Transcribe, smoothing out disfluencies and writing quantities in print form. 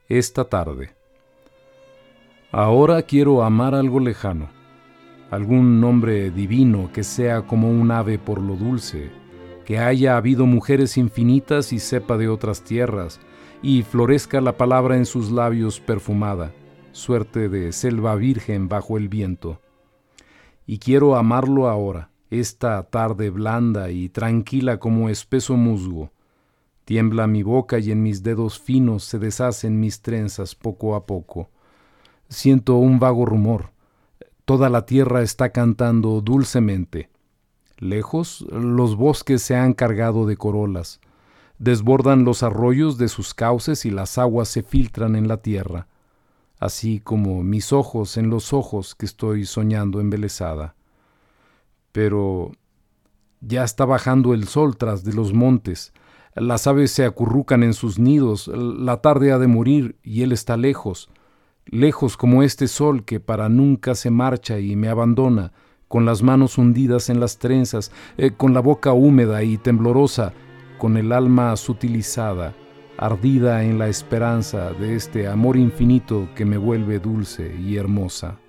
esta tarde. Ahora quiero amar algo lejano, algún nombre divino que sea como un ave por lo dulce, que haya habido mujeres infinitas y sepa de otras tierras, y florezca la palabra en sus labios perfumada, suerte de selva virgen bajo el viento. Y quiero amarlo ahora, esta tarde blanda y tranquila como espeso musgo. Tiembla mi boca y en mis dedos finos se deshacen mis trenzas poco a poco. Siento un vago rumor. Toda la tierra está cantando dulcemente. Lejos, los bosques se han cargado de corolas. Desbordan los arroyos de sus cauces y las aguas se filtran en la tierra, así como mis ojos en los ojos que estoy soñando embelesada. Pero ya está bajando el sol tras de los montes. Las aves se acurrucan en sus nidos, la tarde ha de morir y él está lejos, lejos como este sol que para nunca se marcha y me abandona, con las manos hundidas en las trenzas, con la boca húmeda y temblorosa, con el alma sutilizada, ardida en la esperanza de este amor infinito que me vuelve dulce y hermosa.